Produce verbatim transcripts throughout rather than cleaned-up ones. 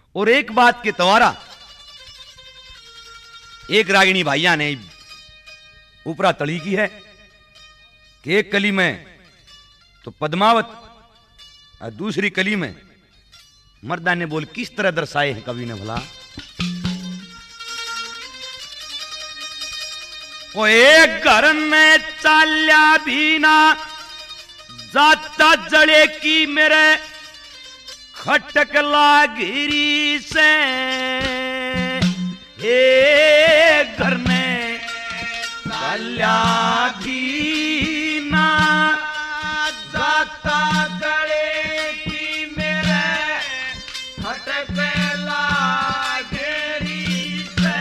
और एक बात के द्वारा एक रागिणी भाइया ने ऊपरा तली की है कि एक कली में तो पद्मावत और दूसरी कली में मर्दा ने बोल किस तरह दर्शाए हैं कवि ने भला। ओ एक घर में चाल्या भी ना जाता जड़े की मेरे खटक लागिरी से, हे घर में चाल्या भी ना जाता जड़े की मेरे खटक लागिरी से,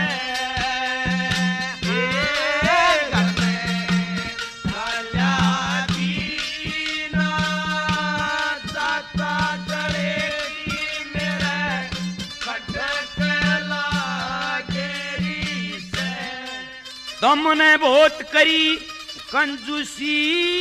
तुमने बहुत करी कंजूसी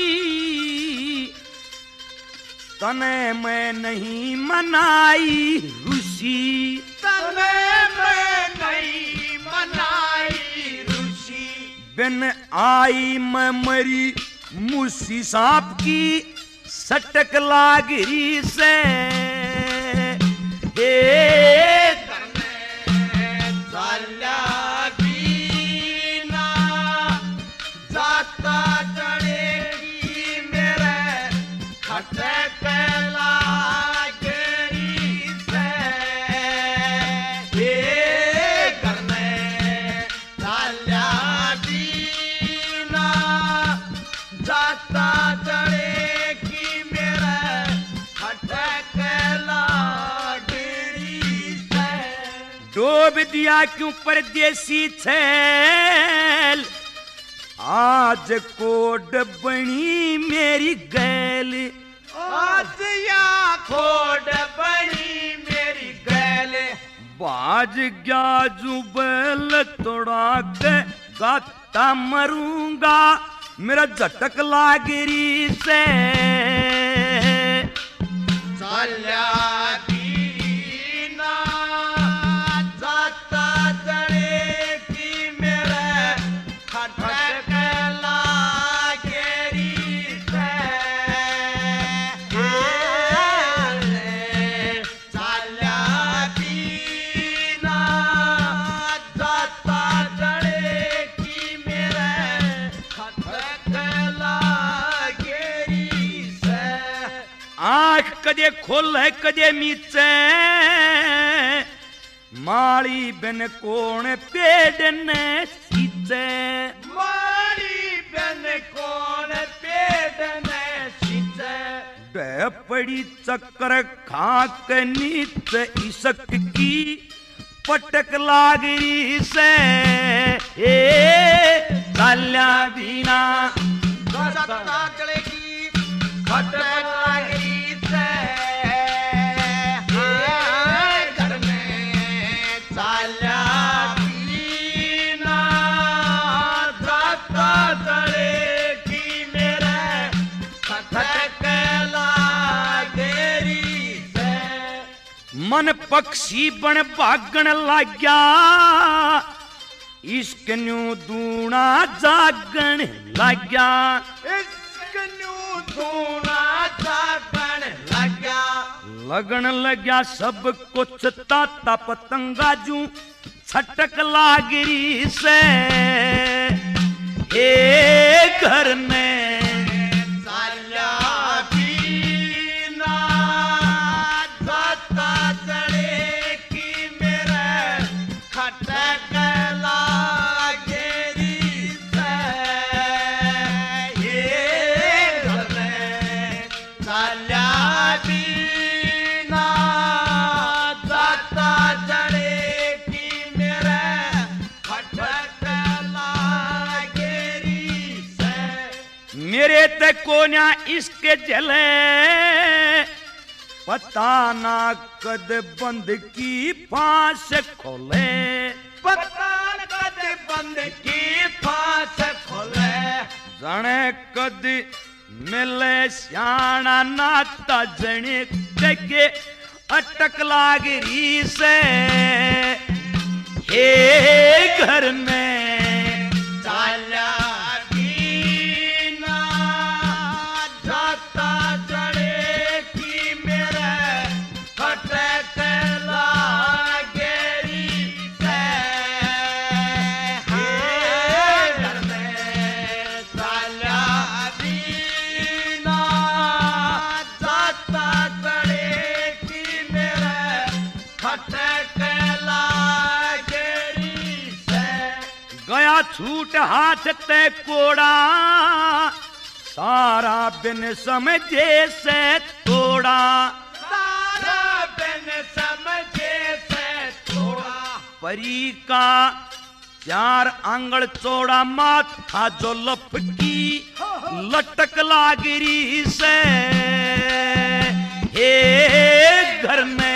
तने मैं नहीं मनाई रूसी, तने मैं नहीं मनाई रूसी, बिन आई मैं मरी मूसी सांप की सटक लागिरी से, हे डोब दिया क्यों परदेसी छैल, आज कोड बनी मेरी गैल, आज या कोड बनी मेरी गैल, बाज गया जुबल तोड़ा के गाता मरूंगा मेरा झटक लागिरी से, चाल्या कदे खोल है कदे मीचे माली बिन कोण पेड़ ने सींचे, माली बिन कोण पेड़ ने सींचे, बह पड़ी चक्कर खाक नीचे इसक की पटक लागरी से, ए चाल्या बिना जाता जड़े की खटक लागरी से, घर में चाल्या बिना जाता जड़े की मेरे खटक लागरी से, मन पक्षी बन भागण लाग्या इश्क न्यू दूना जागण लाग्या, इश्क न्यू दूना जागण लाग्या, लगन लग्या सब कुछ ताता पतंगा जू छटक लागरी से, ए घर में चाल्या बिना जाता जड़े की मेरे खटक लागरी से, ये घर में चाल्या बिना जाता जड़े की मेरे खटक लागरी से, मेरे ते कोन्या इसके जले पता ना कद बंद की फांस खोले, पता कद बंद की फांस खोले, जने कद मिले श्याणा नाता जने के अटक लागरी से हे घर में चाल्या दीना जाता जड़े की मेरे खटक लागेरी से हे घर में चाल्या दीना जाता जड़े की मेरे खटक गया छूट हाथ ते कोड़ा सारा बिन समझे से तोड़ा सारा बिन समझे से तोड़ा परी का चार आंगल चौड़ा माथा जो लपकी लटक लागरी से हे घर में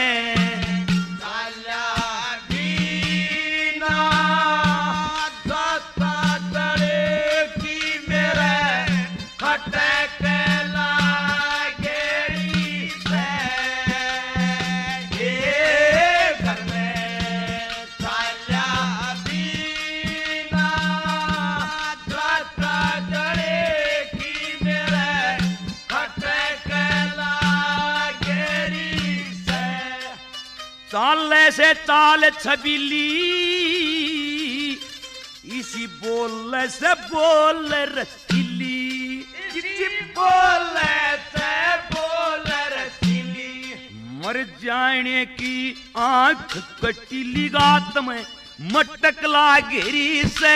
चाले से चाल छबीली इसी बोल से बोल रसीली इसी बोल से बोल रसीली मर जाने की आंख कटीली गात में मटक लागरी से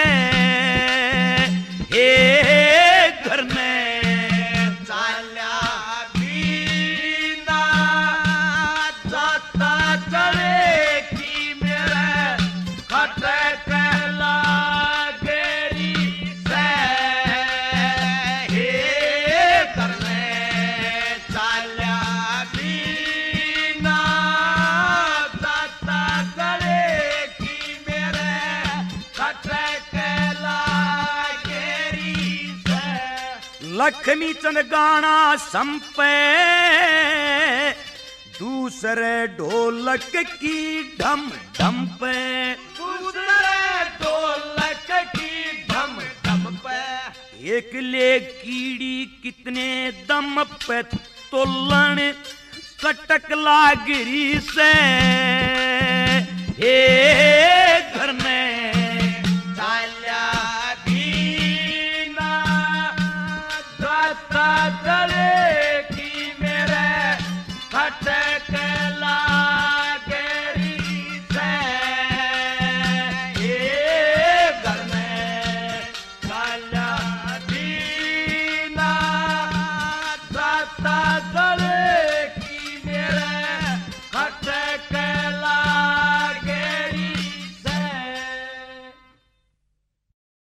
हे घर में चाल्या दीना जाता चले की मेरे खटक लागेरी से हे घर में चाल्या दीना जाता चले की मेरे खटक लागेरी से लक्ष्मी चंद गाना संपे दूसरे ढोलक की ढम ढम पे दूसरे ढोलक की ढम ढम पे एक ले कीड़ी कितने दम पे तोलन कटक लागरी से